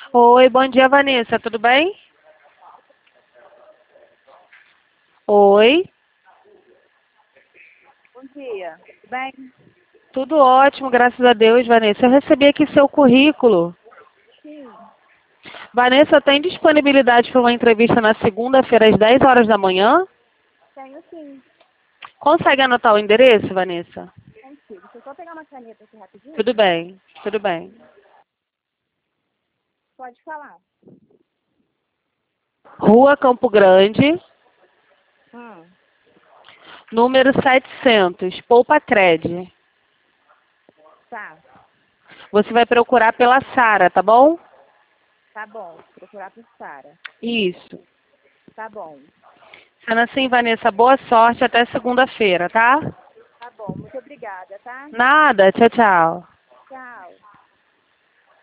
Oi, bom dia, Vanessa. Tudo bem? Oi, Bom dia. Tudo bem? tudo ótimo, graças a Deus, Vanessa. Eu recebi aqui seu currículo. Sim. Vanessa, tem disponibilidade para uma entrevista na segunda-feira às 10 horas da manhã? Tenho sim. Consegue anotar o endereço, Vanessa? Consigo. Deixa eu só pegar uma caneta aqui Tudo rapidinho. bem, tudo bem. Pode falar. Rua Campo Grande, Hum. número 700, Poupa Cred. Tá. Você vai procurar pela Sara, tá bom? Tá bom. Procurar por Sara. Isso. Tá bom. Sendo assim, Vanessa, boa sorte até segunda-feira, tá? Tá bom. Muito obrigada, tá? Nada, tchau, tchau.